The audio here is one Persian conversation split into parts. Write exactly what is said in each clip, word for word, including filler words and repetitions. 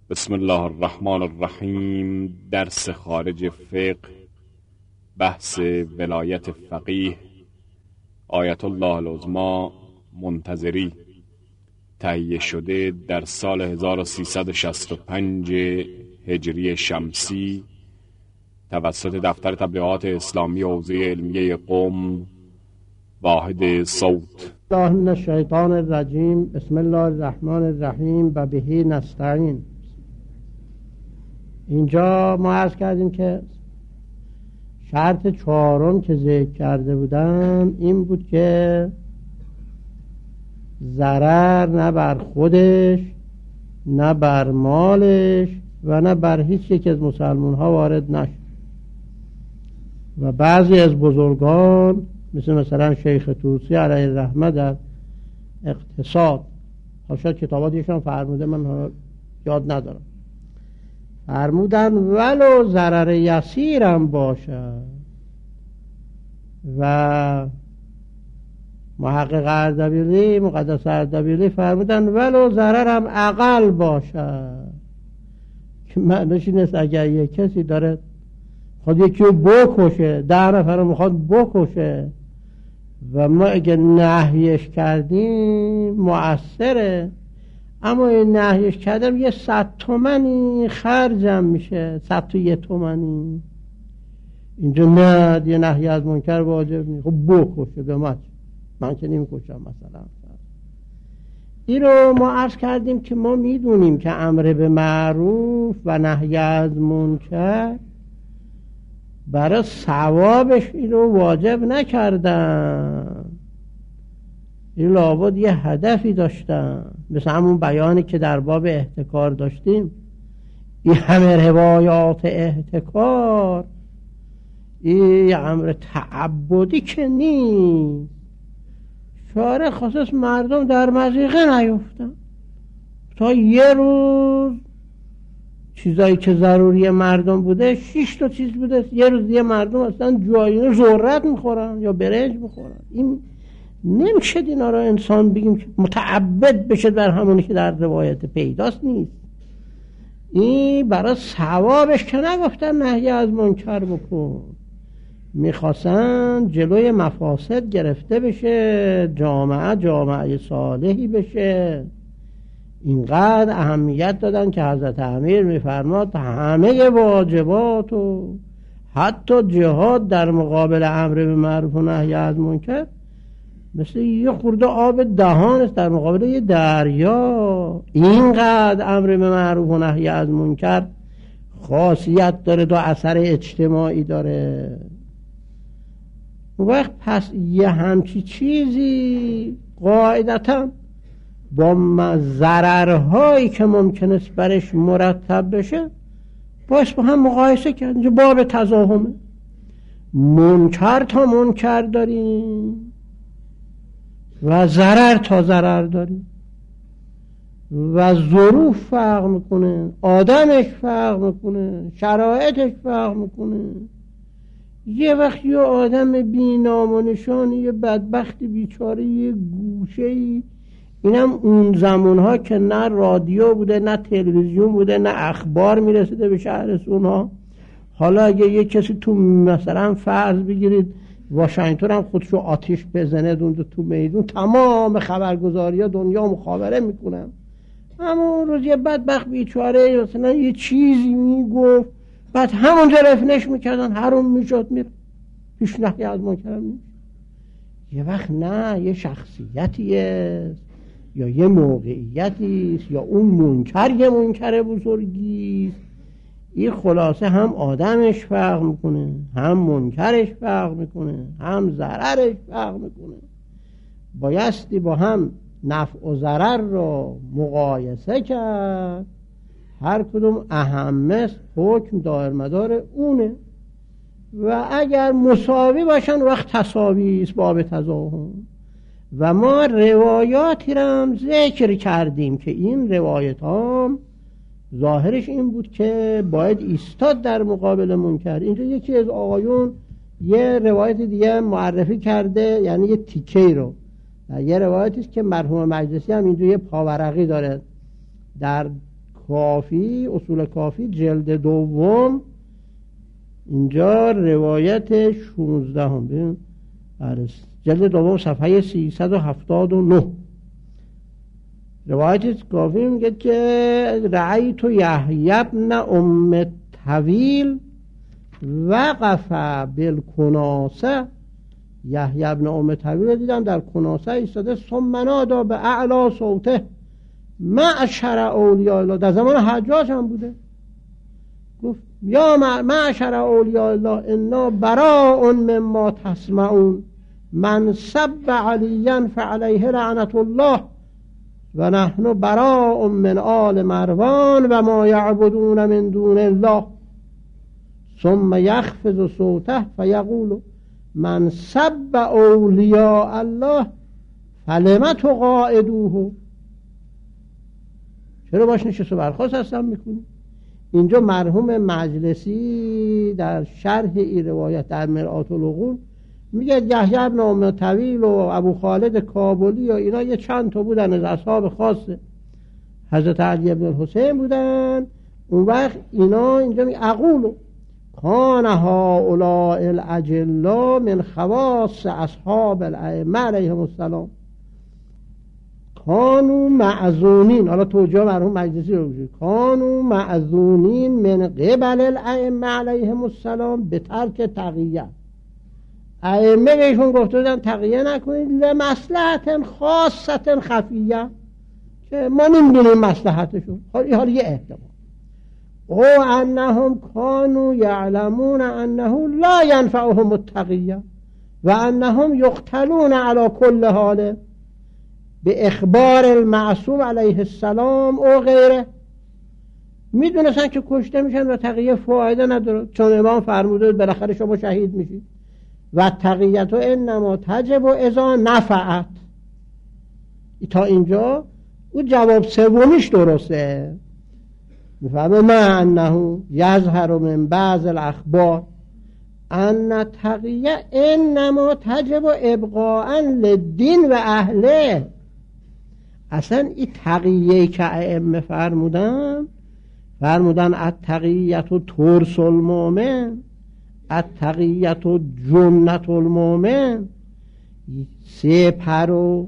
بسم الله الرحمن الرحیم. درس خارج فقه، بحث ولایت فقیه آیت الله العظمی منتظری، تهیه شده در سال هزار و سیصد و شصت و پنج هجری شمسی توسط دفتر تبلیغات اسلامی حوزه علمیه قم، واحد صوت. الله من الشیطان الرجیم. بسم الله الرحمن الرحیم و بهی نستعین. اینجا ما عرض کردیم که شرط چهارم که ذکر کرده بودم این بود که ضرر نه بر خودش، نه بر مالش و نه بر هیچ یک از مسلمان ها وارد نشد. و بعضی از بزرگان مثل مثلا شیخ طوسی علیه الرحمه در اقتصاد، حاشا کتاباتیشان فرموده، من یاد ندارم، فرمودن ولو ضرر یسیرم باشد. و محقق اردبیلی، مقدس اردبیلی فرمودن ولو ضررم اقل باشد، که معنیش این است اگر یک کسی داره خود یکی رو بکشه، ده نفر رو میخواد بکشه و ما اگه نهیش کردیم مؤثره، اما این نهیش کردم یه صد تومنی خرجم میشه، صد تا یه تومنی، اینجا نه یه نهی از منکر واجب نیست، خب بکشه به من من که نمیکشم مثلا. این رو ما عرض کردیم که ما میدونیم که امر به معروف و نهی از منکر برای ثوابش این رو واجب نکردن، این لابد یه هدفی داشتن، مثل همون بیانی که در باب احتکار داشتیم. این همه روایات احتکار این امر تعبدی که نیست، شارع خاصش مردم در مضیقه نیفتن تا یه روز چیزایی که ضروری مردم بوده شش تا چیز بوده، یه روز یه مردم اصلا جایی ذرت میخورن یا برنج میخورن. این نمیشه اینا رو انسان بگیم که متعبد بشه بر همونی که در روایت پیداست، نیست. این برای ثوابش که نگفتن نهی از منکر بکن، میخواستن جلوی مفاسد گرفته بشه، جامعه جامعه صالحی بشه. اینقدر اهمیت دادن که حضرت امیر میفرماد همه واجبات و حتی جهاد در مقابل امر به معروف و نهی از منکر مثل یه خورده آب دهان است در مقابل یه دریا. اینقدر امر به معروف و نهی از منکر خاصیت داره، دو اثر اجتماعی داره. اون وقت پس یه همچی چیزی قاعدتاً با ضررهایی که ممکن است برش مرتب بشه باید با هم مقایسه کرد. اینجا باب تضاهمه، منکر تا منکر داریم و ضرر تا ضرر داریم و ظروف فرق میکنه، آدمش فرق میکنه، شرایطش فرق میکنه. یه وقت یه آدم بی نام و نشان، یه بدبختی بیچاره یه گوشه‌ای، اینم اون زمانها که نه رادیو بوده نه تلویزیون بوده نه اخبار میرسیده به شهرستونها. حالا اگه یه کسی تو مثلا فرض بگیرید واشنگتن هم خودشو آتیش بزنه دونده تو میدون، تمام خبرگزاری ها دنیا مخابره میکنن. اما اون روز یه بدبخت بیچاره مثلا یه چیزی میگفت، بعد همونجا رفنش میکردن، حروم میشد، میره پیش نهی از منکر نیست. یه وقت نه یه شخصیتیه یا یه موقعیتی است یا اون منکر یه منکر بزرگی. این خلاصه هم آدمش فرق میکنه، هم منکرش فرق میکنه، هم ضررش فرق میکنه. بایستی با هم نفع و ضرر رو مقایسه کرد، هر کدوم اهم است حکم دایر مدار اونه و اگر مساوی باشن وقت تساوی است، باب تضاهم. و ما روایاتی رو هم ذکر کردیم که این روایت ها ظاهرش این بود که باید ایستاد در مقابل منکر. اینجا یکی از آقایون یه روایت دیگه معرفی کرده، یعنی یه تیکه رو، یه روایتی است که مرحوم مجلسی هم اینجا یه پاورقی داره در کافی، اصول کافی جلد دوم، اینجا روایت شانزده هم ببین، جلد دوم صفحه سیصد و هفتاد و نه روایت کافی میگه که رأیت یحیی ابن ام طویل وقف بالکناسه، یحیی ابن ام طویل دیدم در کناسه ایستاده، ثم نادی به اعلی صوته معشر اولیاء الله، در زمان حجاج هم بوده، گفت یا معشر اولیاء الله انا براء مما تسمعون، من سب علیا فعلیه لعنت الله و نحن براء من آل مروان و ما یعبدون من دون الله، ثم یخفض صوته فیقول من سب اولیاء الله فلم تقاعدوه، چرا باش نشست و برخاست هستم میکنی؟ اینجا مرحوم مجلسی در شرح این روایت در مرآت العقول میگه یحیی ابن ام طویل و ابو خالد کابلی و اینا یه چند تا بودن از اصحاب خاص حضرت علی ابن الحسین بودن. اون وقت اینا اینجا میگه اقولو کان هؤلاء الاجلا من خواص اصحاب الائمه علیهم السلام، کانو معذونین، حالا توجیه مرحوم مجلسی رو بگید، کانو معذونین من قبل الائمه علیهم السلام به ترک تقیه، ائمه بهشون گفته بودن تقیه نکنید لمصلحت خاصه خفیه که ما نمیدونیم مصلحتشون، حالا یه احتمال، او انهم کانوا یعلمون انه لا ینفعهم التقیه و انهم یقتلون علی کل حال به اخبار المعصوم علیه السلام او غیره، میدونستن که کشته میشن و تقیه فایده نداره، چون امام فرموده بالاخره شما شهید میشید و تقییت انما تجب اذا نفعت. تا اینجا او جواب سومیش درسته، میفهمه ما انه یظهر من بعض الاخبار ان تقیه انما تجب ابقاء للدین و اهله. اصلا این تقیه که ائمه فرمودن فرمودن التقیت ترس المؤمن، التقیت جنت المؤمن، سپر و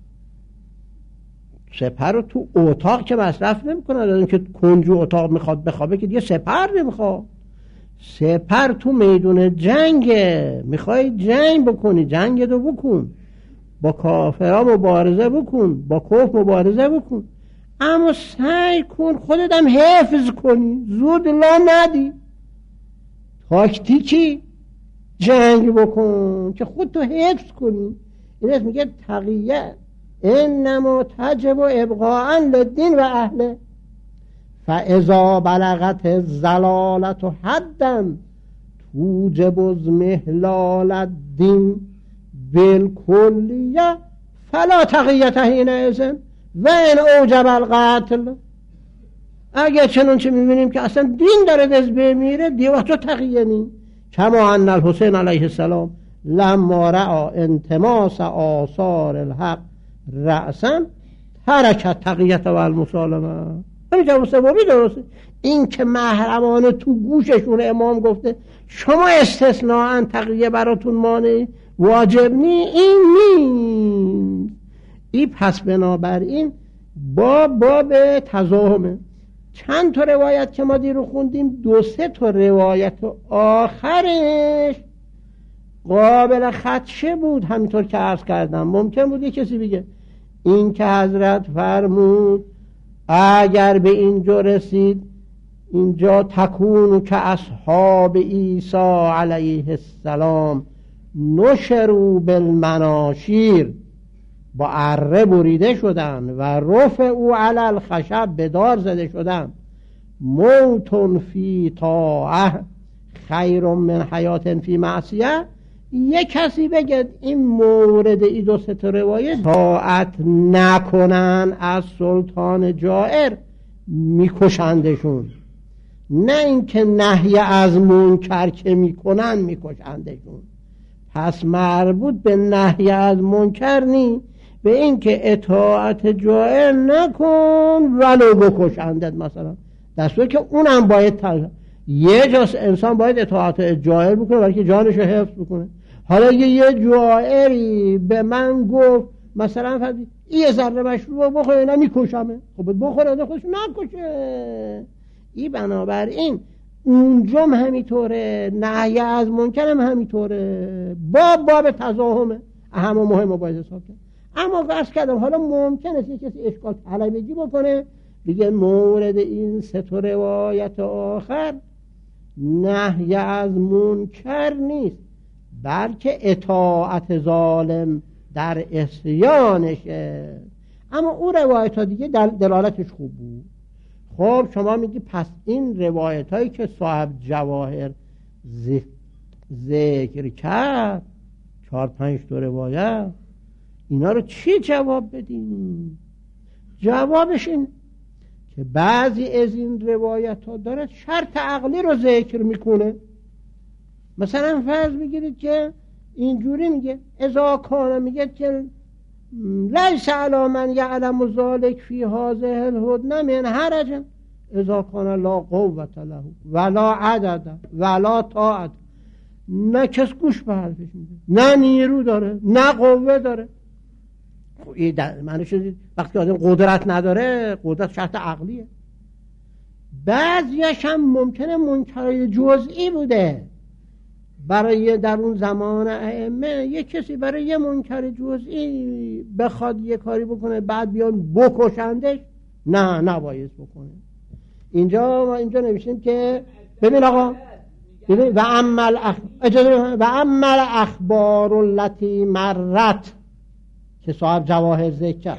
سپر رو تو اتاق که مصرف نمیکنه، دادن که کنجو اتاق میخواد بخوابه که دیگه سپر نمیخواد، سپر تو میدون جنگه، میخوای جنگ بکنی جنگ رو بکن، با کافرها مبارزه بکن، با کفر مبارزه بکن، اما سعی کن خودت هم حفظ کنی، زود لا ندی، تاکتیکی جنگ بکن که خودتو حفظ کنی. این اسم میگه تقیه انما تجب ابقاء للدین و اهله، فاذا بلغت الزلالت حدا توجب اضمحلال الدین بالکلیه فلا تقیت حینئذ و ان اوجب القتل. اگه چنون چه میبینیم که اصلا دین داره دست بمیره، دیگه وقت تقیه نی. کما ان الحسین علیه السلام لما رأى انتماس آثار الحق رأسا ترکت تقیت و المسالمه. همین جواب سومی درسته. این که محرمانه تو گوششون امام گفته شما استثناءً تقیه براتون مانع واجب نی، این نیست. این پس بنابراین با باب تضاهمه. چند تا روایت که ما دیرو خوندیم، دو سه تا روایت آخرش قابل خدشه بود، همینطور که عرض کردم. ممکن بود یه کسی بگه این که حضرت فرمود اگر به اینجا رسید اینجا تکونو که اصحاب عیسی علیه السلام نشرو بالمناشیر، با اره بریده شدن و رفع او علی الخشب به دار زده شدن، موتون فی طاعه خیر من حیات فی معصیه. یک کسی بگه این مورد ای دو سه روایت طاعت نکنن از سلطان جائر میکشندشون، نه اینکه نهی از منکر که میکنن میکشندشون. پس مربوط به نهی از منکر نی، به این که اطاعت جائر نکن ولو بکشندت مثلا، دستور که اونم باید تل... یه جاست انسان باید اطاعت جائر بکنه برای که جانش رو حفظ بکنه. حالا یه جائری به من گفت مثلا فرضی یه ذره مشروب بخوره اینا میکشمه، خب بخوره ده خودش نکشه. این بنابراین اونجا هم همینطوره، نهی از منکر هم همینطوره، باب باب تزاهمه، اهم و مهم رو باید حساب کرد. اما عرض کردم حالا ممکن است کسی اشکال طلبگی بکنه دیگه مورد این سه تا روایت آخر نهی از منکر نیست، بلکه اطاعت ظالم در عصیانشه. اما اون روایت ها دیگه دل دلالتش خوب بود. خب شما میگی پس این روایت هایی که صاحب جواهر ذکر کرد، چهار پنج تا روایت، اینا رو چی جواب بدیم؟ جوابش این که بعضی از این روایت ها داره شرط عقلی رو ذکر میکنه. مثلا فرض بگیرید که اینجوری میگه اذا کان، میگه که لیس علی من یعلم ذلک فی هذه الهدنه من حرج اذا کان لا قوت له ولا عدد ولا طاعت. نه کس گوش به حرفش میده، نه نیرو داره، نه قوه داره. خب این معنی شد وقتی آدم قدرت نداره، قدرت شرط عقلیه. بعضیش هم ممکنه منکر جزئی بوده، برای در اون زمان ائمه یک کسی برای یه منکر جزئی بخواد یه کاری بکنه بعد بیان بکشندش، نه نباید بکنه. اینجا ما اینجا نوشتیم که ببین آقا، ببین و عمل اخ... و عمل اخبار التي مرت که صاحب جواهر ذکر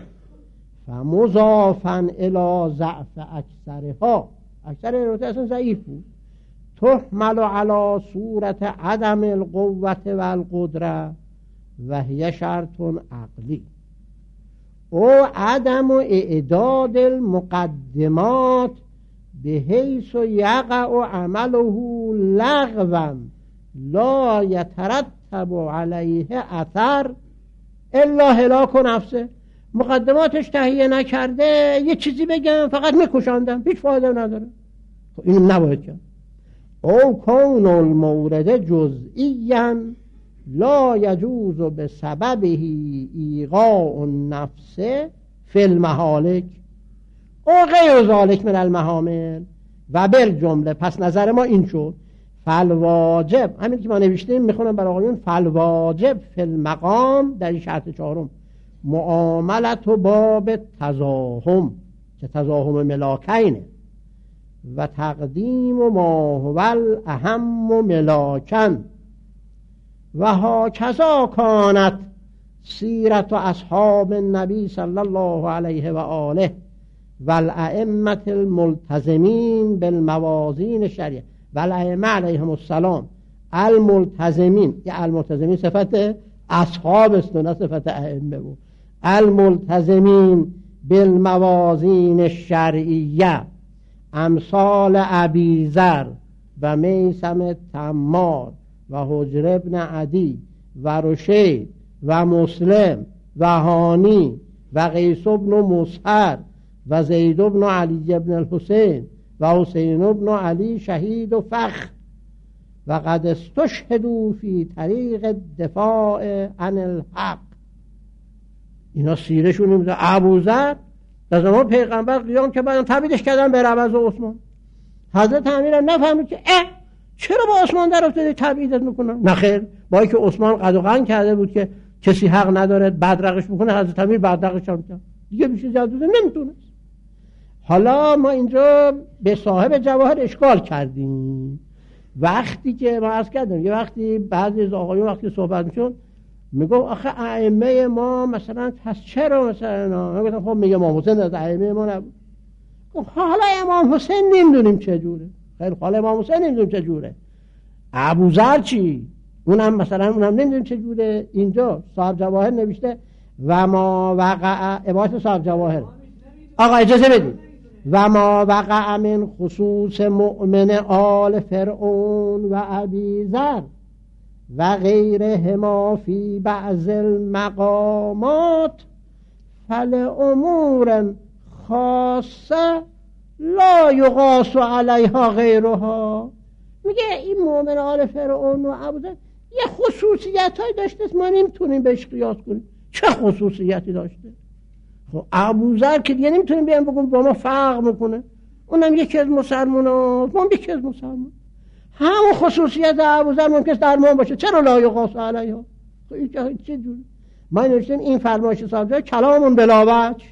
فمضافا الی ضعف اکثرها، اکثر روایات اصلا ضعیف بود، تحمل على صورت عدم القوة والقدرة و هی شرط عقلی او عدم اعداد المقدمات به حیث یقع عمله لغوا لا یترتب علیه اثر الا هلاک نفسه. مقدماتش تهیه نکرده یه چیزی بگم فقط میکشاندم، هیچ فایده نداره، این نباید کرد. او کون المورد جزئیاً لا یجوز به سببه ایقاع النفس فی المهالک او غیر ذالک من المحامل و بالجمله. پس نظر ما این شد فالواجب، همین که ما نوشتیم میخونم برای آقایون، فالواجب فی المقام در این شرط چهارم معاملت و باب تزاهم که تزاهم ملاکینه و تقدیم و ما هو الاهم و ملاکن و هاکذا کانت سیرت و اصحاب النبی صلی الله علیه و آله و الائمه الملتزمین بالموازین شریعه و الائمه علیهم السلام الملتزمین، یا الملتزمین صفت اصحاب است نه صفت ائمه بود، الملتزمین بالموازین الشرعیه امثال ابی ذر و میثم تمار و حجر ابن عدی و رشید و مسلم و هانی و قیس ابن مسهر و زید ابن علی ابن الحسین و حسین ابن علی شهید و فخر و قد استشهدوا فی طریق الدفاع عن الحق. اینا سیرشون نمیده. ابو ذر در زمان پیغمبر قیام که بعدم تبعیدش کردن به عوض عثمان. حضرت امیر هم نفهمید که اه چرا با عثمان در افتاده تبعیدت میکنن؟ نه خیر، با اینکه عثمان قد و قند کرده بود که کسی حق نداره بدرقش بکنه، حضرت امیر بدرقش هم کرد، دیگه بیشه جدوده نمیتونست. حالا ما اینجا به صاحب جواهر اشکال کردیم. وقتی که ما عرض کردیم یه وقتی بعضی از آقایون وقتی صحبت میشون میگم آخه ائمه ما مثلا پس چرا مثلا، من گفتم خب میگه امام حسین از ائمه ما نبود. حالا امام حسین نمیدونیم چه جوره. خیلی حالا امام حسین نمیدونیم چه جوره. ابو ذر چی؟ اونم مثلا اونم نمیدونیم چه جوره. اینجا صاحب جواهر نوشته و ما وقع، عبارت صاحب جواهر آقا اجازه بدید، و ما وقع من خصوص مؤمن آل فرعون و ابی ذر و غیرهما فی بعض المقامات فلامور خاصه لا یقاس علیها غیرها. میگه این مؤمن آل فرعون و ابوذر یه خصوصیت های داشته ما نمیتونیم بهش قیاس کنیم. چه خصوصیتی داشته؟ خب ابوذر که دیگه نمیتونیم بیان بگم با ما فرق میکنه، اونم یکی از مسلمان ها، ما یکی از مسلمان. همون خصوصیت ابوذر ممکنه درمان باشه، چرا لا یقاس علیها؟ خب این چه جوری؟ ما نوشتیم این فرمایش صاحب کلامون بلا وجه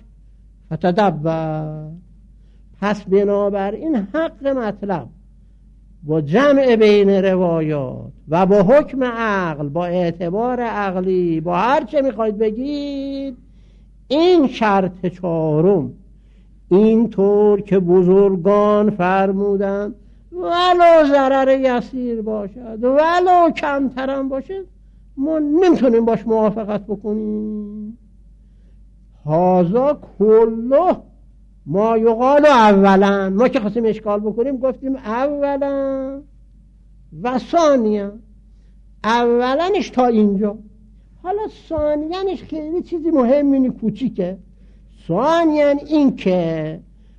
فتدبر. پس بنابراین حق مطلب با جمع بین روایات و با حکم عقل، با اعتبار عقلی، با هر چه میخواید بگید، این شرط چهارم اینطور که بزرگان فرمودند ولو ضرر یسیر باشد ولو کمترم باشد ما نمیتونیم باش موافقت بکنیم. هازا کله ما یقال اولا، ما که خواستیم اشکال بکنیم گفتیم اولا و ثانیا. اولنش تا اینجا، حالا ثانیانش خیلی چیزی مهمی نی، کوچیکه. ثانیان این که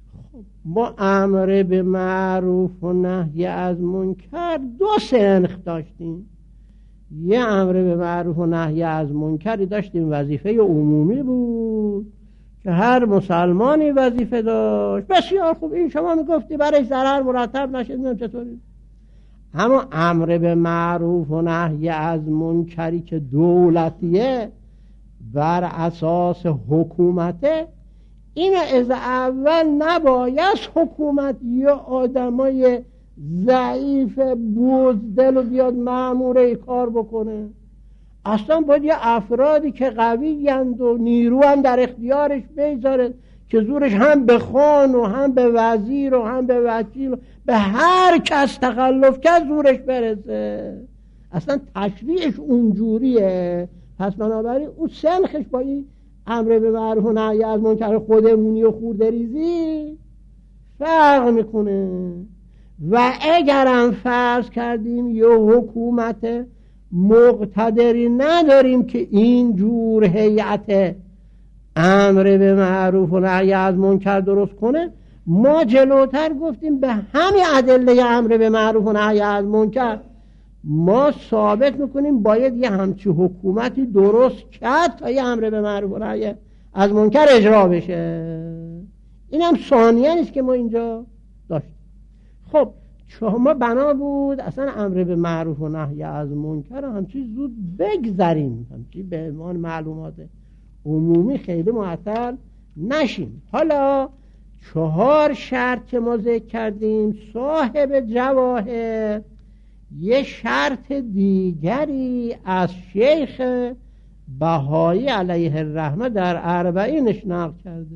ما امر به معروف و نهی از منکر دو سنخ داشتیم. یه امر به معروف و نهی از منکری داشتیم وظیفه عمومی بود که هر مسلمانی وظیفه داشت. بسیار خوب، این شما میگفتی برای ضرر مرتب نشد، نمیم چطوری. اما امر به معروف و نهی از منکری که دولتیه بر اساس حکومته، این از اول نباید حکومت یا آدمای ضعیف بزدل و بیاد مأموره کار بکنه. اصلا باید یه افرادی که قوی هستند و نیرو هم در اختیارش بگذاره که زورش هم به خان و هم به وزیر و هم به وکیل و به هر کس تخلف کرد زورش برسه. اصلا تشریعش اونجوریه. پس بنابراین اون سنخش با این امر به معروف و نهی از منکر خودمونی و خوردریزی فرق میکنه. و اگرم فرض کردیم یه حکومت مقتدری نداریم که این جور هیئت امر به معروف و نهی از منکر درست کنه، ما جلوتر گفتیم به همین ادله امر به معروف و نهی از منکر ما ثابت میکنیم باید یه همچی حکومتی درست کرد تا یه امر به معروف و نهی از منکر اجرا بشه. اینم ثانیه نیست که ما اینجا داشتیم. خب شما بنا بود اصلا امر به معروف و نهی از منکر همچی زود بگذاریم، همچی به عنوان معلومات عمومی خیلی معطل نشیم. حالا چهار شرط که ما ذکر کردیم، صاحب جواهر یه شرط دیگری از شیخ بهایی علیه الرحمه در اربعینش نقل کرده.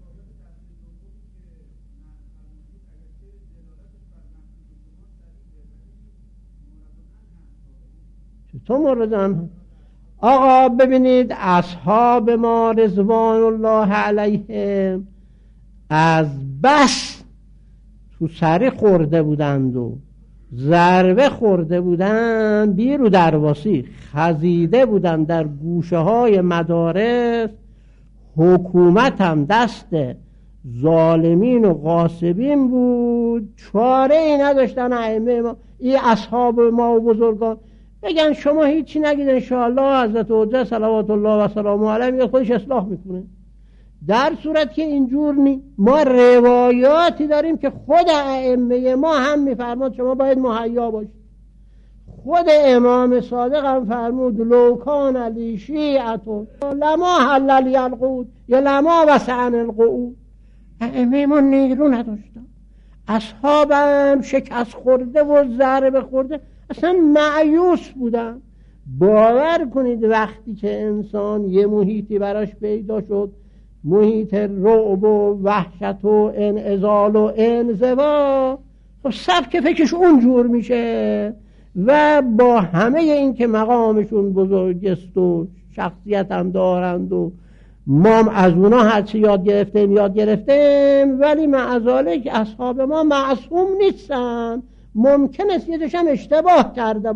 تو مورد آن آقا ببینید اصحاب ما رضوان الله علیهم از بس تو سری خورده بودند و ضربه خورده بودند، بیرو درواسی خزیده بودند در گوشه های مدارس. حکومت هم دست ظالمین و غاصبین بود، چاره ای نداشتن ائمه ما، این اصحاب ما و بزرگان بگن شما هیچی نگید انشاءالله حضرت حجت صلوات الله و سلامه علیه خودش اصلاح میکنه. در صورت که اینجور نی، ما روایاتی داریم که خود ائمه ما هم میفرماد شما باید مهیا باشید. خود امام صادق هم فرمود لو کان لی شیعة لما حل لی القعود یا لما وسعن القعود. ائمه ما نیرو نداشتن، اصحابم شکست خورده و ضربه خورده اصلا مایوس بودن. باور کنید وقتی که انسان یه محیطی براش پیدا شد، محیط رعب و وحشت و انعزال و انزوا، خب سبک فکرش اونجور میشه و با همه این که مقامشون بزرگست و شخصیت هم دارند و ما از اونا هرچی یاد گرفتیم یاد گرفتیم، ولی معذالک اصحاب ما معصوم نیستن، ممکن است یه دوشم اشتباه کرده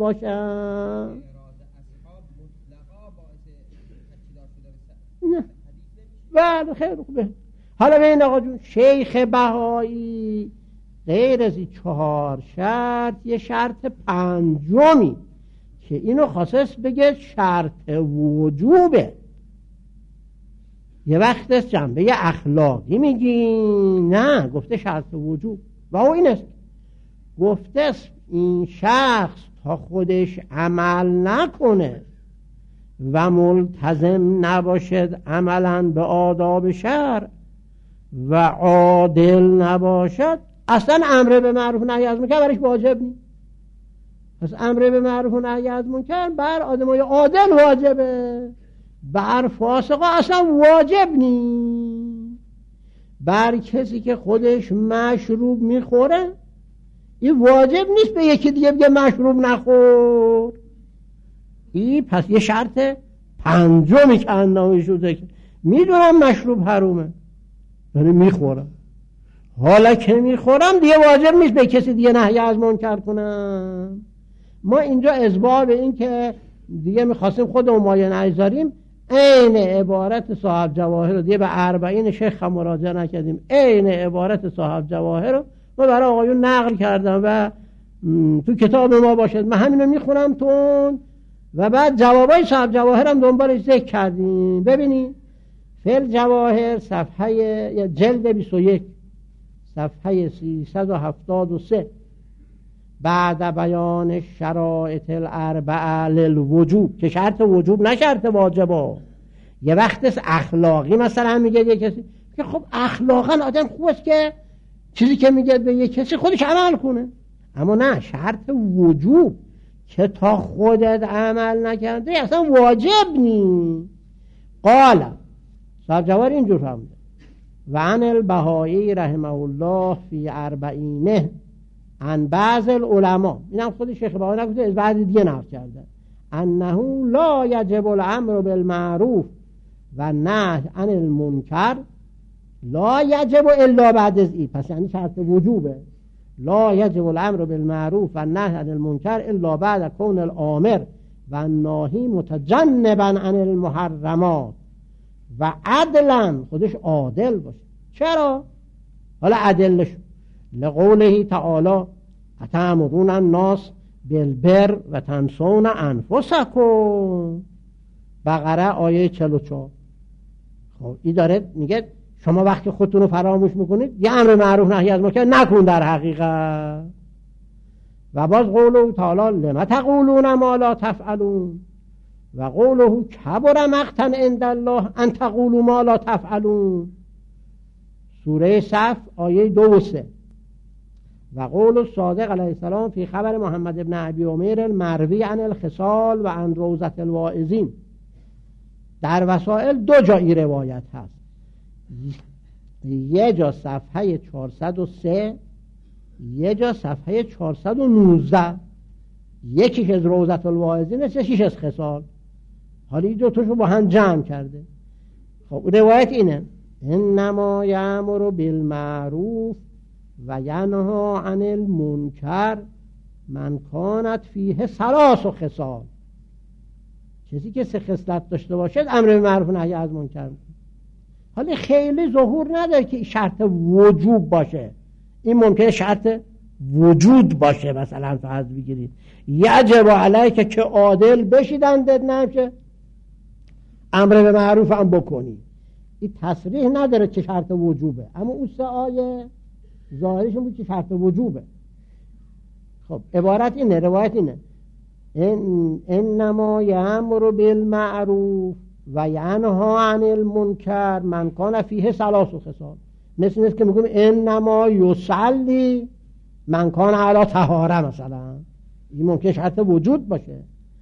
باشن. نه بله خیلی خوبه. حالا ببین آقا جون، شیخ بهایی غیر از این چهار شرط یه شرط پنجمی که اینو خاصش بگه شرط وجوبه. یه وقت است جنبه اخلاقی میگی، نه گفته شرط وجوب و او این است، گفته است این شخص تا خودش عمل نکنه و ملتزم نباشد عملا به آداب شرع و عادل نباشد، اصلا امر به معروف و نهی از منکر برش واجب نیست. پس امر به معروف و نهی از منکر بر آدمای عادل واجبه، بر فاسقا اصلا واجب نیست. بر کسی که خودش مشروب میخوره این واجب نیست به یکی دیگه بگه مشروب نخور. این پس یه شرط پنجمی که اندامش شده که میدونم مشروب حرومه ولی میخورم، حالا که میخورم دیگه واجب نیست به کسی دیگه نهی از منکر کنم. ما اینجا اسباب این که دیگه میخواستیم خودمون مایه نگذاریم، عین عبارت صاحب جواهر رو دیگه به اربعین شیخ هم مراجعه نکردیم، عین عبارت صاحب جواهر رو ما برای آقایون نقل کردم و تو کتاب ما باشد، من همینو میخونم تون و بعد جوابای صاحب جواهر هم دنبالش ذکر کردیم. ببینید فعل جواهر صفحه یا جلد بیست و یک صفحه سیصد و هفتاد و سه، بعد بیان شرایط الاربعه للوجوب، که شرط وجوب نه شرط واجبه. یه وقت اخلاقی مثلا میگه یه کسی که خب اخلاقا آدم خوب است که چیزی که میگه به یه کسی خودش عمل کنه، اما نه شرط وجوب که تا خودت عمل نکرده اصلا واجب نیست. قال صاحب جواهر اینجور فهمده و عن البهایی رحمه الله فی اربعینه عن بعض العلماء، اینم خود شیخ بهایی نگفته، از بعضی دیگه نقل کرده، انه لا یجب الامر بالمعروف و نهی عن المنکر لا یجب الا بعد از این، پس یعنی شرط وجوبه. لا یجب الامر بالمعروف و نهی عن المنکر الا بعد کون الامر و الناهی متجنبا عن المحرمات و عدلا، خودش عادل باشه. چرا؟ حالا عدلش لقوله تعالی اتأمرون الناس بالبر و تنسون انفسکم، بقره آیه چهل و چهار. خب این داره میگه شما وقتی خودتون رو فراموش میکنید یه امر معروف نهی از منکر نکن در حقیقت. و باز قوله تعالی لما تقولون ما لا تفعلون و قوله کبر مقتا عند الله ان تقولوا ما لا تفعلون، سوره صف آیه دو و سه. و قول الصادق علیه السلام فی خبر محمد ابن ابی عمیر المروی عن الخصال و عن روضة الواعظین، در وسائل دو جایی روایت هست، یه جا صفحه چهارصد و سه، یه جا صفحه چهارصد و نوزده، یکی که از روضة الواعظین است، یکیش از خصال. حالا این دو تاشو با هم جمع کرده. خب روایت اینه انما یأمر بالمعروف و ینهی عن المنکر من کانت فیه ثلاث خصال، کسی که سه خصلت داشته باشد امر به معروف و نهی از منکر. حالا خیلی ظهور نداره که شرط وجوب باشه، این ممکنه شرط وجود باشه. مثلا فرض بگیرید یجب علیک که عادل بشیدندت نمیشه امر به معروف هم بکنی، این تصریح نداره که شرط وجوبه، اما اون سه آیه ظاهرشون بود که شرط وجوبه. خب عبارت اینه، روایت اینه ان انما یأمر بالمعروف و ینهی عن المنکر من کان فیه ثلاث خصال، مثل اینه که میگم انما یصلی من کان علی طهاره، مثلا این ممکنه شرط وجود باشه.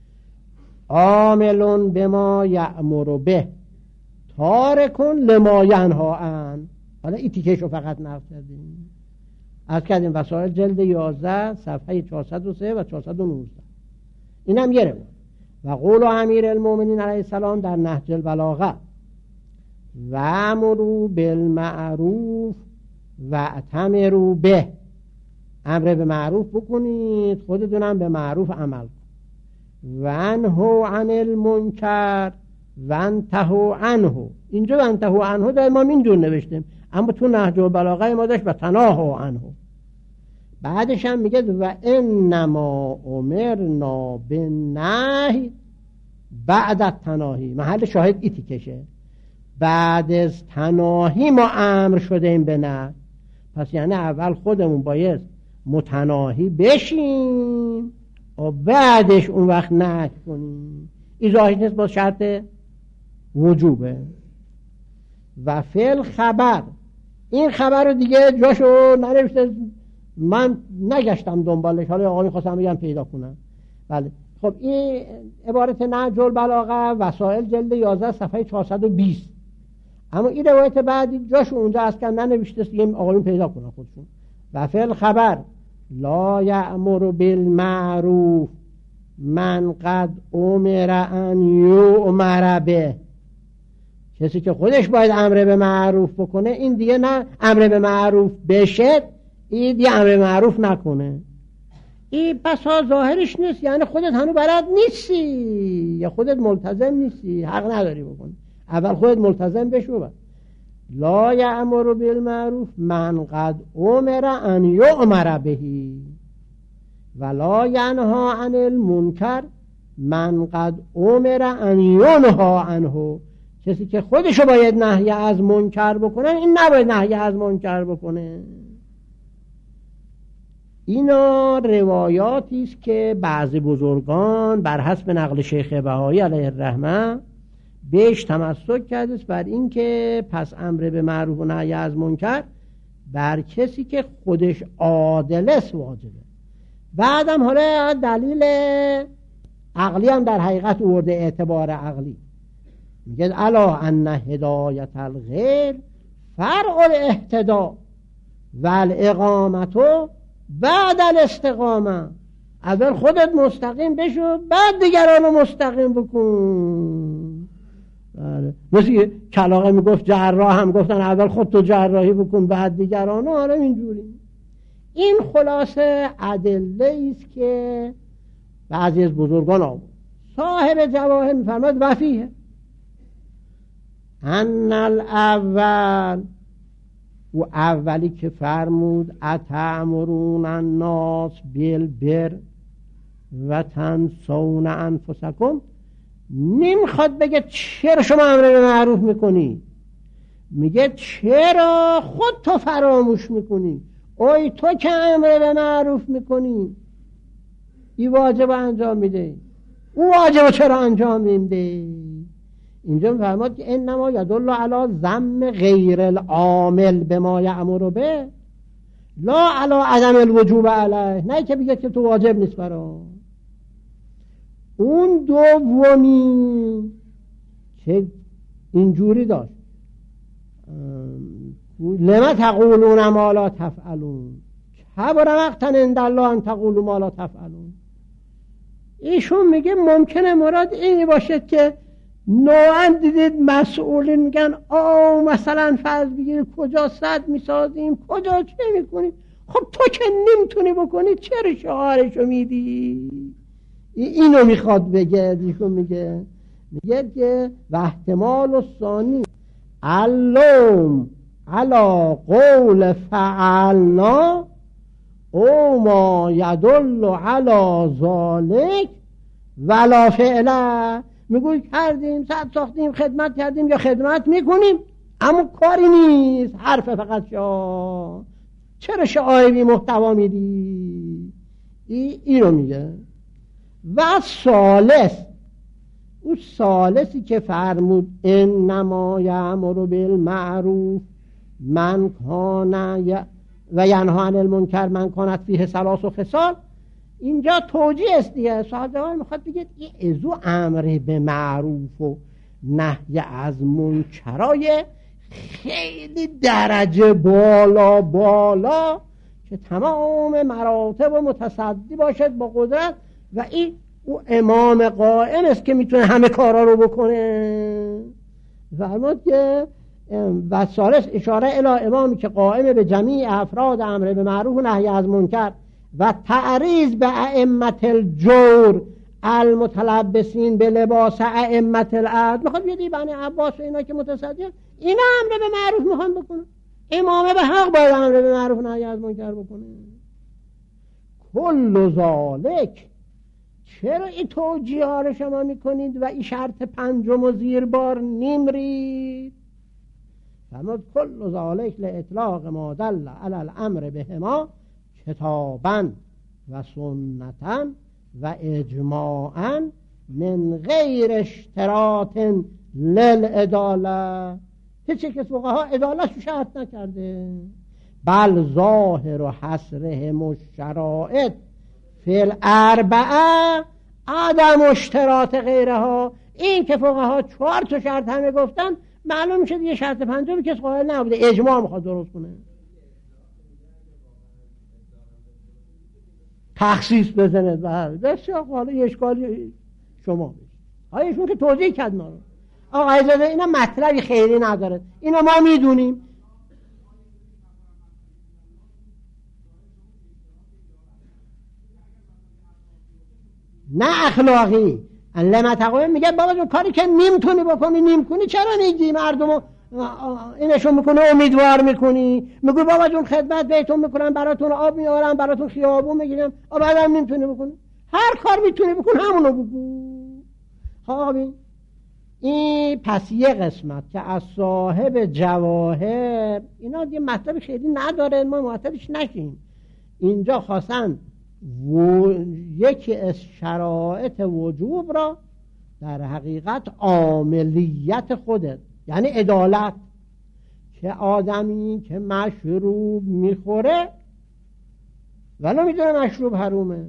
عامل بما یأمر به تارکن لما ینهی عن، حالا این تیکهشو فقط نقل کردیم. از کردیم وسائل جلد یازده صفحه چهارصد و سه و چهارصد و نوزده، اینم یه روایت. و قول امیر المؤمنین علیه السلام در نهج البلاغه و امروا بالمعروف و اتمروا به، امر به معروف بکنید خودتونم به معروف عمل کن. و انهوا عن المنکر وانتهوا عنه. اینجا وانتهوا عنه داره ما اینجور نوشتیم، اما تو نهج البلاغه ما داشت و تناهوا عنه. بعدش هم میگه و انما امرنا بالنهی بعد التناهی. محل شاهد ایتی کشه، بعد از تناهی ما امر شدیم به نه. پس یعنی اول خودمون باید متناهی بشیم و بعدش اون وقت نهی کنیم. این ظاهر نیست، با شرط وجوبه. و فعل خبر، این خبر رو دیگه جاشو ننوشته، من نگشتم دنبالش، حالا آقا میخواستم بگم پیدا کنم. بله خب این عبارت نهج البلاغه وسائل جلد یازده صفحه چهارصد و بیست. اما این روایت بعدی جاشو اونجا از کن ننوشته، دیگه آقایون پیدا کنن خودشون. و فعل خبر لا یأمر بالمعروف من قد امر ان یؤمر به. کسی که خودش باید امر به معروف بکنه، این دیگه نه امر به معروف بشه، این دیگه امر به معروف نکنه. این پس ها ظاهرش نیست، یعنی خودت هنو بلد نیستی یا خودت ملتزم نیستی، حق نداری بکنی. اول خودت ملتزم بشو. بعد لا یأمر بالمعروف من قد امر ان یؤمر به ولا ینهی عن المنکر من قد امر ان ینهی عنه. کسی که خودشو باید نهی از منکر بکنه، این نباید نهی از منکر بکنه. اینا روایاتی است که بعضی بزرگان بر حسب نقل شیخ بهایی علیه الرحمه بهش تمسک کرده است، بر این که پس امر به معروف و نهی از منکر بر کسی که خودش عادل است واجبه. بعدم حالا دلیل عقلی هم در حقیقت ورده، اعتبار عقلی میگه الا ان هدایت الغیر فرع الاهتداء و الاقامت بعد الاستقامه. اول خودت مستقیم بشو، بعد دیگرانو مستقیم بکن. بله. مثل کلاغه میگفت جراح هم گفتن اول خودتو جراحی بکن بعد دیگرانو. آره اینجوری. این خلاصه ادله است که بعضی از بزرگان آورد. صاحب جواهر میفرماد وفیه ان الاول، و اولی که فرمود اتأمرون الناس بالبر و تنسون انفسکم، نمیخواد بگه چرا شما امر به معروف میکنی، میگه چرا خود تو فراموش میکنی. اوی تو که امر به معروف میکنی، این واجب انجام میده، او واجب چرا انجام نمیده. اینجا میفرماد که انما یدل علی ذم غیر العامل بما یأمر به لا علی عدم الوجوب علیه. نه که بگه که تو واجب نیست برا. اون دومی که اینجوری داشت لما تقولون ما لا تفعلون کبر مقتا عند الله ان تقولوا ما لا تفعلون. ایشون میگه ممکنه مراد این باشه که نوعا دیدید مسئولین میگن آه مثلا فرض بگیرید کجا سد میسازیم، کجا چه میکنیم. خب تو که نمیتونی بکنی چرا شعارشو میدی؟ اینو میخواد بگه. ایشون میگه میگه که و احتمال الثانی علوم علا قول فعلنا او ما یدل علا ذالک ولا فعلا. میگوی کردیم، ساعت ساختیم، خدمت کردیم یا خدمت میکنیم، اما کاری نیست، حرف فقط شا. چرا شعار بی محتوا میدی؟ ای اینو میگه. و ثالث، اون ثالثی که فرمود انما یأمر بالمعروف من کان و ینهی عن المنکر من کانت فیه ثلاث خصال، اینجا توجیه است دیگه. صاحب جواب میخواد بگه این ازو امر به معروف و نهی از منکرای خیلی درجه بالا بالا که تمام مراتب و متصدی باشد با قدرت، و این او امام قائم است که میتونه همه کارا رو بکنه. فرمود که و ثالث اشاره الی امامی که قائم به جمیع افراد امر به معروف و نهی از منکر و تعریض به ائمه الجور المتلبسین به لباس ائمه الارض، میخواد یه بنی عباس و اینا که متصدیق، اینا امر به معروف میخوان بکنه، امامه به حق باید امر به معروف نهی از منکر بکنه. کل ذالک، چرا این توجیه ها رو شما میکنید و این شرط پنجم و زیر بار نیمرید؟ فرمود کل ذالک لاطلاق ما دل علی الامر بهما کتابا و سنتا و اجماعا من غیر اشتراط للعداله. هیچ که فقها عدالت رو شرط نکرده، بل ظاهر و حصرهم الشرائط فی الاربعه عدم اشتراط غیرها. این که فقها چهار تا شرط همه گفتن، معلوم شد یه شرط پنجمی کس قائل نبوده، اجماع میخواد درست کنه، تخصیص بزنه. بله بسیار حالا یه اشکالی شما بشید. ها ایشون که توضیح کرد ما رو، آقا عزیزاده اینا مطلبی خیلی نداره، اینا ما میدونیم. نه اخلاقی. لما تقویم میگه بابا جون کاری که نمیتونی بکنی نیم کنی، چرا میگی مردمو اینشون میکنه امیدوار میکنی؟ میگو بابا جون خدمت بهتون میکنم، براتون آب میارم، براتون خیابون میگیرم، بعدم نمیتونی بکنی. هر کار میتونی بکن همونو بکن. ها ببین این پس یه قسمت که از صاحب جواهر، اینا یه مطلب خیلی نداره، ما معطلش نشیم. اینجا خواستن و... یکی از شرایط وجوب را در حقیقت عاملیت خودت، یعنی عدالت، که آدمی که مشروب میخوره ولی میدونه مشروب حرومه،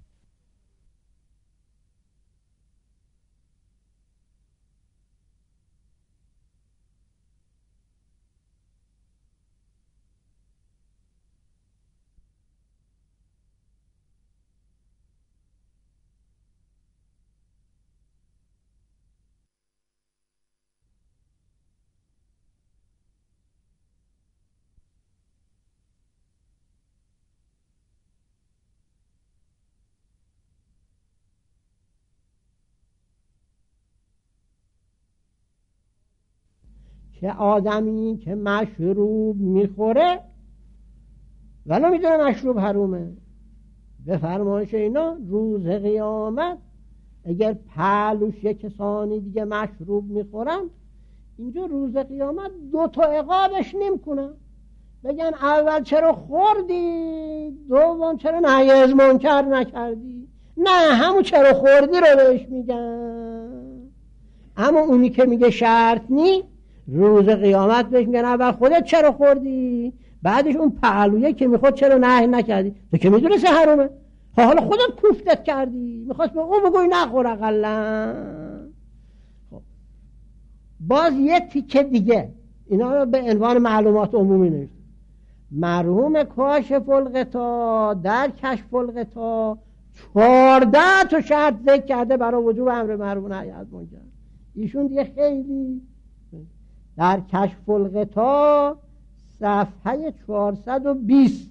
که آدمی که مشروب میخوره ولی میدونه مشروب حرومه، به فرمایش اینا روز قیامت اگر پهلوش یک کسانی دیگه مشروب میخورن، اینجا روز قیامت دو تا عقابش نمیکنن، بگن اول چرا خوردی، دوم چرا نهی از منکر نکردی. نه، همون چرا خوردی رو بهش میگن. اما اونی که میگه شرط نی، روز قیامت بهش میگن اول خودت چرا خوردی، بعدش اون پهلویه که میخواد چرا نهی نکردی، تو که میدونی سه حرومه، حالا خودت کوفتت کردی، میخواست به اون بگوی نخور اقلا. خب باز یه تیکه دیگه اینا رو به عنوان معلومات عمومی نوشت. مرحوم کاشف الغطا در کشف الغطا چهارده تا شرط ذکر کرده برای وجوب امر معروف و نهی از منکر. ایشون دیگه خیلی در کشف الغطا صفحه چهارصد و بیست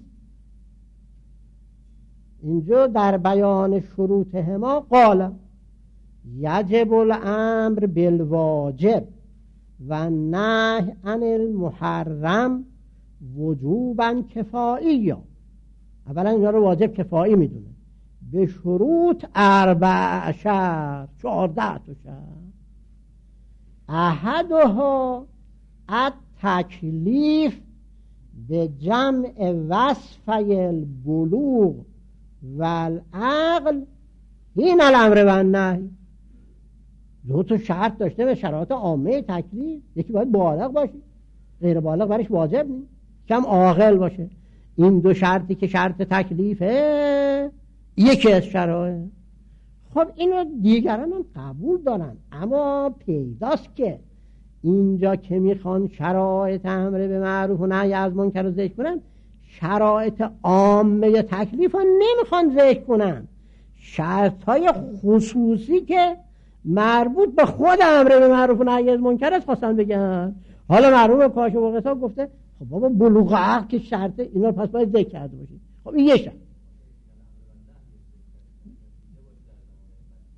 اینجا در بیان شروطهما قال یجب الامر بالواجب و نهی عن المحرم وجوبا کفایی. اولا اینا رو واجب کفایی میدونه، به شروط اربع شرط، چهارده تا شرط. احدها التکلیف به جمع وصفی البلوغ والعقل این الامر و النهی. دو تا شرط داشته به شرایط عامه تکلیف، یکی باید بالغ باشه، غیر بالغ برش واجب نیست، کم عاقل باشه. این دو شرطی که شرط تکلیفه یکی از شرایط. خب اینو دیگران هم قبول دارن، اما پیداست که اینجا که میخوان شرایط امر به معروف و نهی از منکر رو ذکر کنن، شرایط عامه تکلیف رو نمیخوان ذکر کنن، شرط های خصوصی که مربوط به خود امر به معروف و نهی از منکر است خواستن بگن. حالا مرحوم کاشف الغطا گفته خب بابا بلوغ عقل که شرطه، اینا رو پس باید ذکر کرده باشید. خب این یه شرط.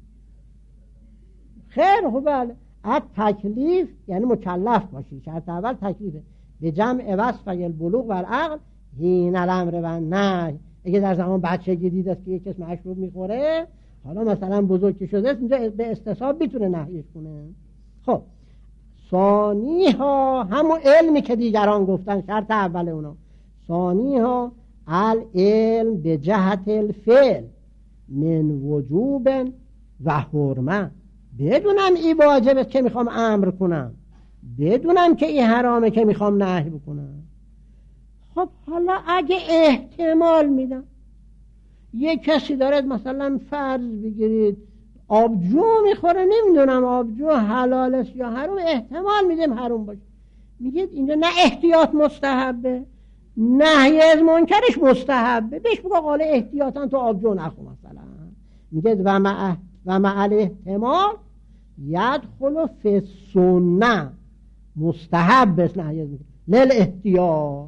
خیر خوب. بله ات تکلیف یعنی مکلف باشی، شرط اول تکلیفه. به جمع وصف البلوغ و العقل حین الامر و نهی. اگه در زمان بچگی دیده است که یک کس مشروب میخوره، حالا مثلا بزرگ شده است، اینجا به استصحاب میتونه نهیش کنه. خب ثانی ها همون علمی که دیگران گفتن، شرط اول اونا. ثانی ها العلم به جهت الفعل من وجوب و حرمه. بدونم این واجبه که میخوام امر کنم، بدونم که این حرامه که میخوام نهی بکنم. خب حالا اگه احتمال میدم یک کسی دارد مثلا فرض بگیرید آبجو میخوره، نمیدونم آبجو حلال است یا حرام، احتمال میدم حرام باشه، میگید اینجا نه احتیاط مستحبه نهی از منکرش مستحبه، بهش بگو قاله احتیاطا تو آبجو نخور مثلا. میگید و مع و مع الاحتمال یدخل فی السنه، مستحب است نهی از منکر لیل احتیاط.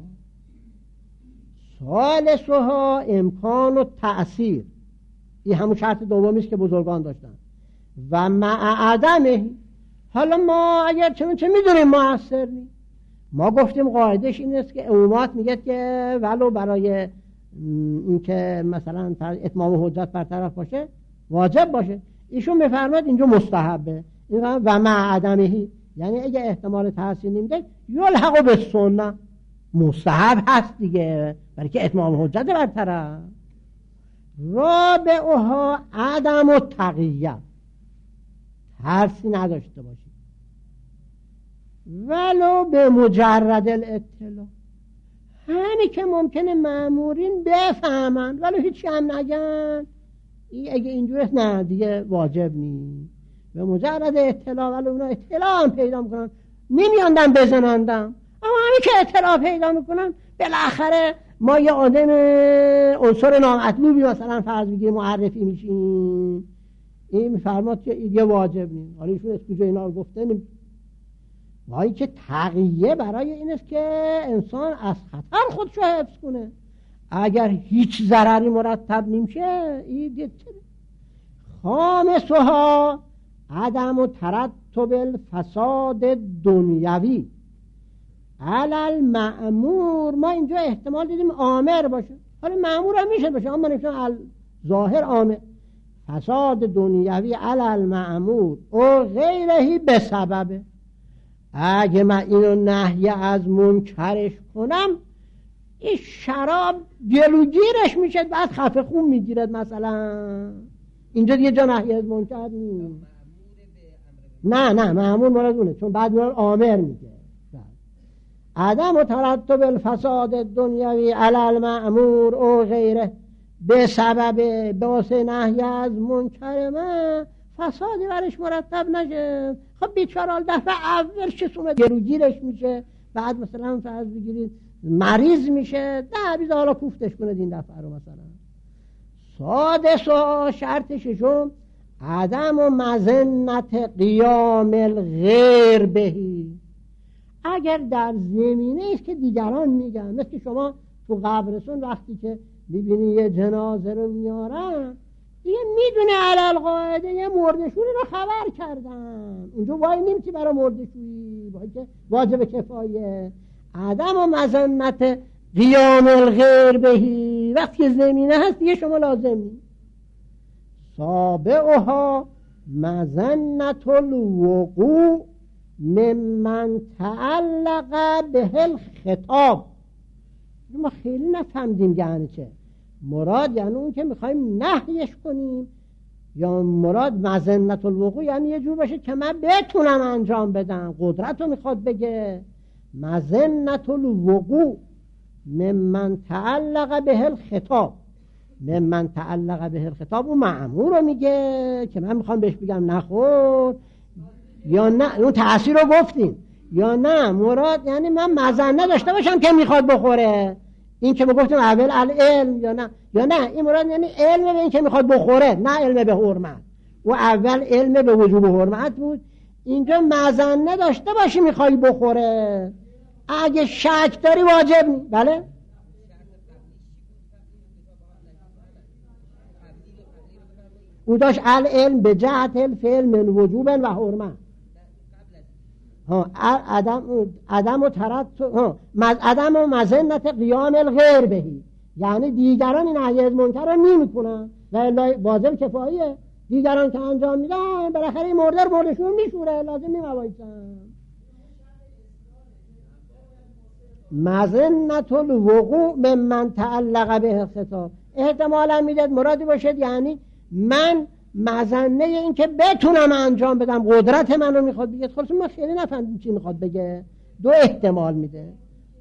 ثالثها امکان و تأثیر، این همون شرط دومی است که بزرگان داشتن. و مع عدمه، حالا ما اگر چون چه میدونیم مؤثر نی، ما گفتیم قاعدش این است که عمومات میگه که ولو برای اینکه مثلا اتمام حجت بر طرف باشه واجب باشه، ایشون میفرماد اینجا مستحبه. این و مع عدمه یعنی اگه احتمال تأثیر نمیده یلحق بالسنه، مستحب هست دیگه، برای که اتمام حجت بر طرف. رابعها عدم و تقیه، ترسی نداشته باشی ولو به مجرد الاطلاع، همین که ممکنه مأمورین بفهمن ولو هیچی هم نگن، اگه اینجوره نه دیگه واجب نیست. به مجرد اطلاع ولو اونا اطلاع هم پیدا میکنن نمیاندن بزنندم، اما همین که اطلاع پیدا میکنن بالاخره ما یه آدم عنصر نامطلوبی مثلا فرض بگیریم معرفی میشیم، این میفرماد که یه واجب نیست. حالا ایشون از کجا اینا رو گفته نمی وای که تقیه برای این است که انسان از خطر خودشو حفظ کنه. اگر هیچ ضرری مرتب نمیشه این دیگه چه؟ خامسها عدم و ترتب الفساد دنیوی علل مأمور. ما اینجا احتمال دیدیم آمر باشه، حالا مأمور هم میشه باشه، اما نمیشه ظاهر آمر. فساد دنیوی علل مأمور او غیرهی به سببه، اگه من اینو نهی از منکرش کنم این شراب جلوگیرش میشه، بعد خفه خون میگیرد مثلا، اینجا دیگه جا نهی از منکر نیست. نه نه مأمور مراد اونه، چون بعد مراد آمر میگه. عدم و ترتب الفساد دنیوی علی المأمور او غیره به سبب به واسه نهی از منکر ما فسادی برش مرتب نشه. خب بیچاره دفعه اول چه گلوگیرش میشه، بعد مثلا فرض بگیرید مریض میشه، ده بیز حالا کوفتش کنه این دفعه رو مثلا. سادس و شرط ششم عدم و مظنت قیام الغیر بهی، اگر در زمینه است که دیگران میگن، مثل که شما تو قبرستون وقتی که ببینی یه جنازه رو میارن دیگه میدونه علل قاعده یه مردشویی رو خبر کردن، اونجا وای نمیتی برای مردشویی، وای که واجب کفایه. عدم و مظنت قیام الغیر بهی، وقتی زمینه هست دیگه شما لازم نیست. سابعها مظنت الوقوع ممن تعلق به الخطاب. ما خیلی نفهمدیم یعنی چه مراد، یعنی اون که میخوایم نهیش کنیم، یا مراد مظنت الوقوع یعنی یه جور باشه که من بتونم انجام بدم، قدرت رو میخواد بگه. مظنت الوقوع ممن تعلق به الخطاب، ممن تعلق به الخطاب اون مأمور رو میگه که من میخوام بهش بگم نخور یا نه، اون تأثیر رو گفتیم، یا نه مراد یعنی من مظنه داشته باشم که میخواد بخوره، این که ما گفتیم اول العلم، یا نه یا نه این مراد یعنی علم به این که میخواد بخوره، نه علم به حرمت. و اول علم به وجوب حرمت بود، اینجا مظنه داشته باشی میخوای بخوره، اگه شک داری واجب نی. بله او داشت العلم به جهت الفعل من وجوب و حرمت. ها عدم عدم و ترتب ها عدم و مظنت قیام الغیر بهی، یعنی دیگران این نهی از منکر رو نمی‌کنن و الا واجب کفاییه، دیگران که انجام میدن بالاخره این مرده رو مردشون میشوره، لازم نیم وایسن. مظنت الوقوع ممن تعلق به خطاب، احتمالا میداد مرادی باشد یعنی من مظنه این که بتونم انجام بدم قدرت منو میخواد بگه. خلاص ما خیلی نفهمیدیم چی میخواد بگه، دو احتمال میده.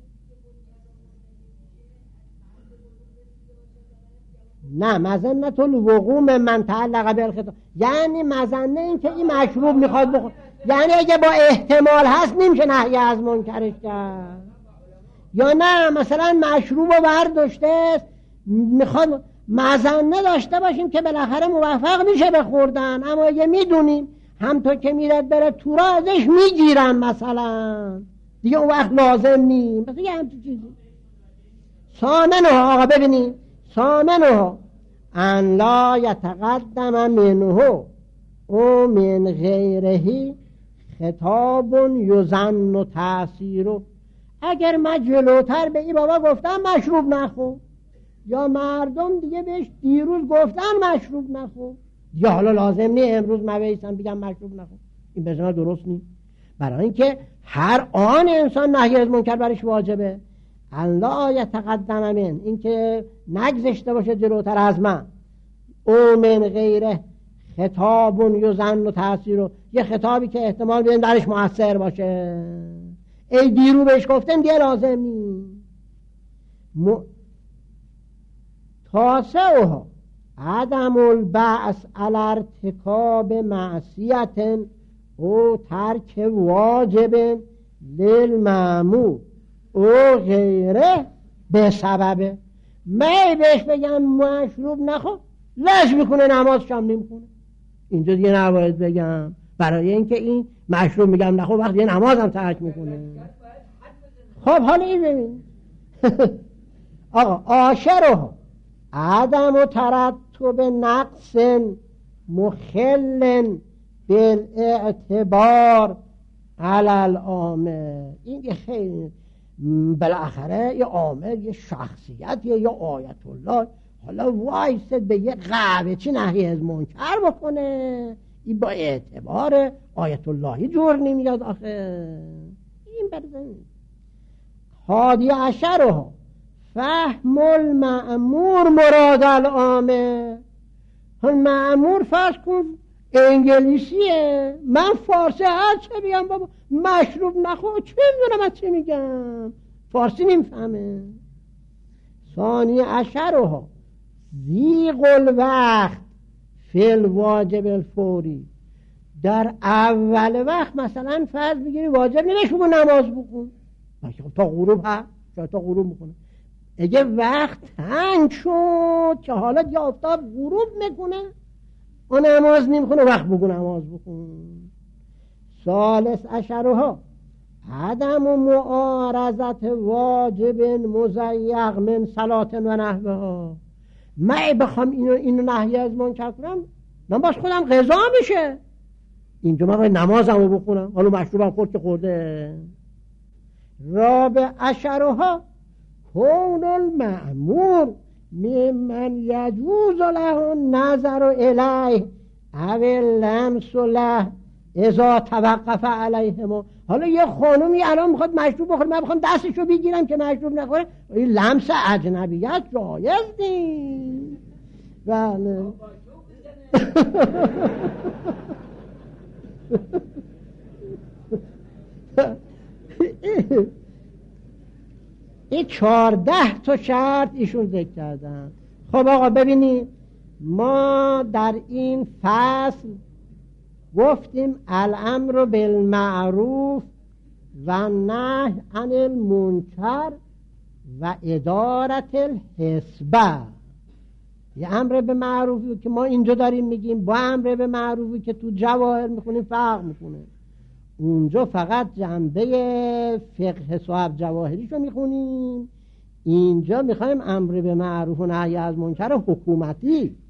نه مظنه الوقوع من تعلق به الخطاب یعنی مظنه این که این مشروب میخواد بخواد، یعنی اگه با احتمال هست نمیشه نهی از منکرش کرد. یا نه مثلا مشروب رو برداشته میخواد مظنه داشته باشیم که بالاخره موفق میشه به خوردن، اما اگه میدونیم همطور که میرد بره تو را ازش میگیرن مثلا دیگه اون وقت لازم نیم. مثلا یه همچین چیزی. ثامنه آقا ببینیم، ثامنه ان لا یتقدم منه او من غیره خطاب یظن و تأثیر. اگر من جلوتر به این بابا گفتم مشروب نخور، یا مردم دیگه بهش دیروز گفتن مشروب نخور، یا حالا لازم نیه امروز من بیستم بگم مشروب نخور، این بزنه درست نیست. برای اینکه هر آن انسان نهی از منکر برش واجبه. الله یتقدم من، این که نگذشته باشه جلوتر از من، او من غیره خطاب یظن و تأثیر، یه خطابی که احتمال بیدن درش مؤثر باشه. ای دیرو بهش گفتن دیگه لازم نیست. م... تاسعها عدم البعث علی ارتکاب معصیت او ترک واجب للمأمور او غیره به سببه. من بهش بگم مشروب نخور لش میکنه نماز شام نمیکنه، اینجا دیگه نباید بگم برای اینکه این مشروب میگم نخور وقتی نماز هم ترک میکنه. خب حالا این ببین آقا عاشره عدم و ترتب نقص مخل بالاعتبار علی العامل. این یه خیلی بالاخره یه عامل یه شخصیت یه آیت الله حالا وایسد به یه قوه چی نهی از منکر بکنه، این با اعتبار آیت اللهی جور نمیاد آخه. این برزن حادی عشره فهم المأمور مراد العامه. المأمور فرض کن انگلیسیه، من فارسی هر چه بگم بابا مشروب نخور چه میدونم از چه میگم، فارسی نمیفهمه. ثانی عشره ضیق الوقت فی الواجب الفوری، در اول وقت مثلا فرض بگیری واجب نمیشه بگو نماز بکن تا غروب هست، تا غروب میکنه. اگه وقت تنگ شد که حالا یا آفتاب غروب میکنه و نماز نمیخونه وقت بگو نماز بکن. ثالث عشرها عدم و معارضت واجب مزیق من صلات و نحوه ها. من بخوام اینو اینو نهی از منکر کنم من باش خودم قضا میشه، اینجا من باید نمازمو بخونم حالا مشروبم خورد که خورده. رابع عشرها کون المأمور ممن یجوز له النظر الیه او اللمس له اذا توقف علیهم. حالا یه خانومی الان میخواد مشروب بخوره، من بخوام دستشو بگیرم که مشروب نخوره، این لمس اجنبیت جایز نیست. بله این چهارده تا شرط ایشون ذکر کردن. خب آقا ببینید ما در این فصل گفتیم الامر بالمعروف و نهی عن المنکر و ادارت الحسبه. یه امر به معروفی که ما اینجا داریم میگیم با امر به معروفی که تو جواهر میخونیم فرق میکنه. اونجا فقط جنبه فقه صاحب جواهریشو میخونیم، اینجا میخوایم امر به معروف و نهی از منکر حکومتی،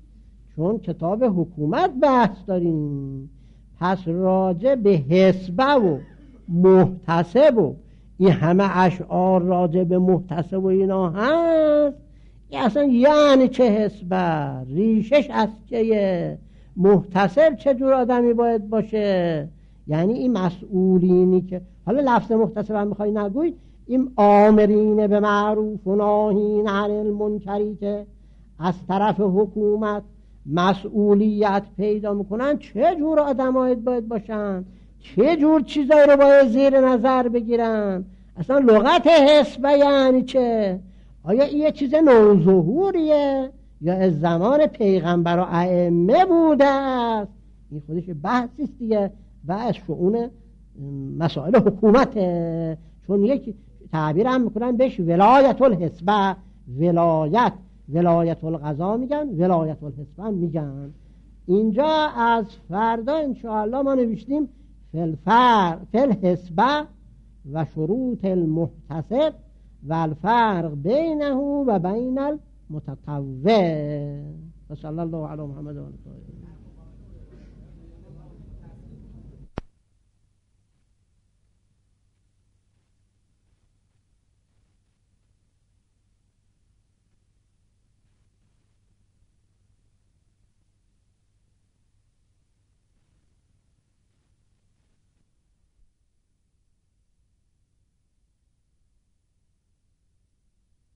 چون کتاب حکومت بحث داریم، پس راجع به حسبه و محتسب و این همه اشعار راجع به محتسب و اینا هست. این اصلا یعنی چه حسبه؟ ریشش از چیه؟ محتسب چه جور آدمی باید باشه؟ یعنی این مسئولینی که حالا لفظ محتسب هم میخوای نگوید، این آمرین به معروف و ناهین عن المنکری که از طرف حکومت مسئولیت پیدا میکنن، چه جور آدمایی باید باشن؟ چه جور چیزایی رو باید زیر نظر بگیرن؟ اصلا لغت حسبه یعنی چه؟ آیا این یه چیز نوظهوریه یا از زمان پیغمبر و ائمه بوده است؟ این خودش بحثی است دیگه و از شؤون مسائل حکومته. چون یک تعبیر هم میکنن بهش ولایت الحسبه، ولایت ولایت القضا میگن، ولایت الحسبه میگن. اینجا از فردا انشاءالله ما نوشتیم فلفر فلحسبه و شروط المحتسب و الفرق بینه و بین المتطوع. صلی الله علی محمد و آله.